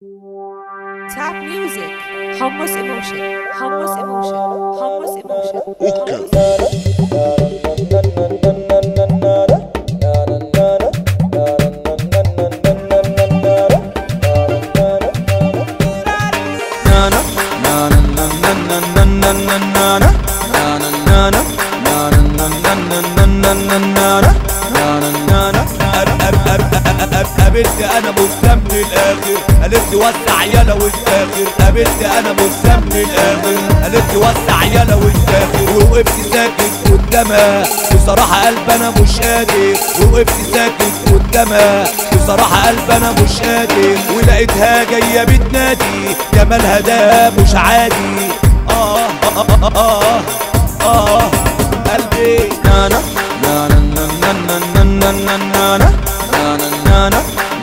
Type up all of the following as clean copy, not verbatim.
Tap music, hummus emotion, hummus emotion, hummus emotion, hummus قابلت انا مسلم للاخر قالت وسع يلا والتاخر قابلت انا مسلم للاخر قالت وسع يلا والتاخر ووقفت ساكت قدامها بصراحه قلب انا مش قادر ووقفت ساكت قدامها بصراحه قلب انا مش قادر ولقيتها جايه بتنادي جمالها ده مش عادي قلبي نانا نانا نانا نانا نانا نانا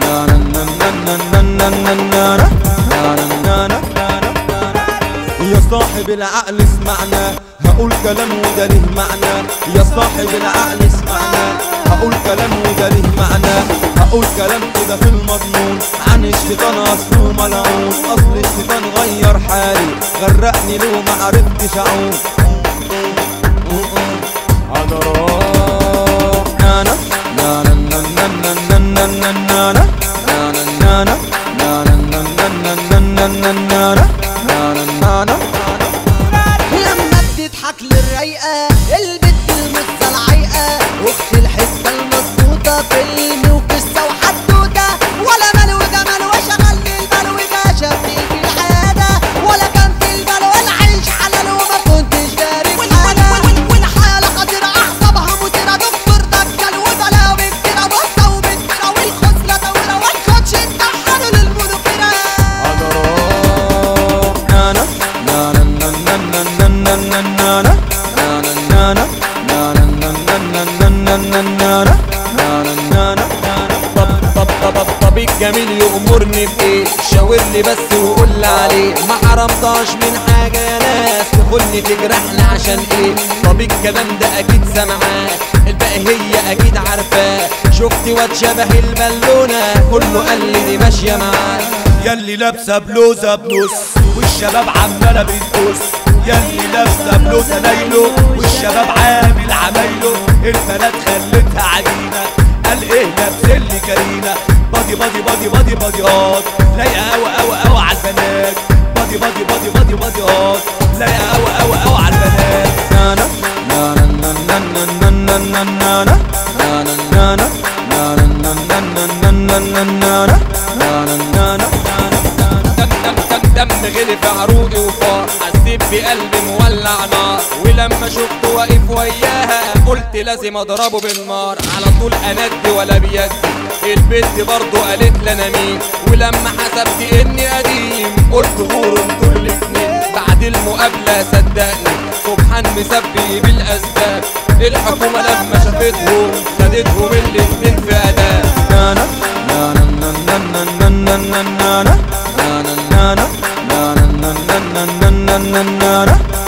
يا صاحب العقل اسمعنا هقول كلام وده ليه معنى يا صاحب العقل اسمعنا هقول كلام وده ليه معنى هقول كلام كده في المضمون عن الشيطان اصله ملعون اصل الشيطان غير حالي غرقني له ما عرفتش اعوم انا راح نانا نانا نانا نانا نانا نانا لما بتضحك للرايقة البت المصة العايقة واخت الحتة المظبوطة فيلم وقصة وحدوتة ولا مال وده مال وشغل البال وده شافني في العادة ولا كان في البال ولا عيش حلال وما كنتش داري بحالة والحالة خطيرة أعصابها مثيرة دكتور دجال وبلاوي كتيرة بصة وبنتيرة والخصلة طويلة والكوتش اتدحروا للمذكرة طبيب جميل يأمرني بإيه شاور لي بس وقول لي عليه ما حرمتهاش من حاجة يا ناس تخلني تجرحني عشان ايه طبيب الكلام ده اكيد سمعاه الباقي هي اكيد عارفاه شفت واد شبه البالونة كله قال لي دي ماشية معاه ياللي لابسة بلوزة بنص والشباب عمالة بتبص ياللي لابسة بلوزة نايلو والشباب عامل عمايله البنات خلتها عجينة قال ايه لابسلي كارينا بادي بادي بادي بادي بادي هات لايقة اوي اوي اوي عالبنات بادي بادي بادي بادي بادي هات لايقة اوي اوي اوي عالبنات نانا نانا نانا نانا نانا نانا نانا نانا دم غلي في عروقي وفار حسيت بقلبي مولع نار ولما شفته واقف وياها قلت لازم اضربه بالنار على طول اندي ولا بيدي البنت برضه قالت لي انا مين ولما حسبت اني قديم قلت غوروا انتوا الاتنين بعد المقابله صدقني سبحان مسبي بالاسباب الحكومه لما شافتهم خدتهم الاتنين في اداب نانا نانا نانا نانا نانا نانا نانا نانا نانا نانا نانا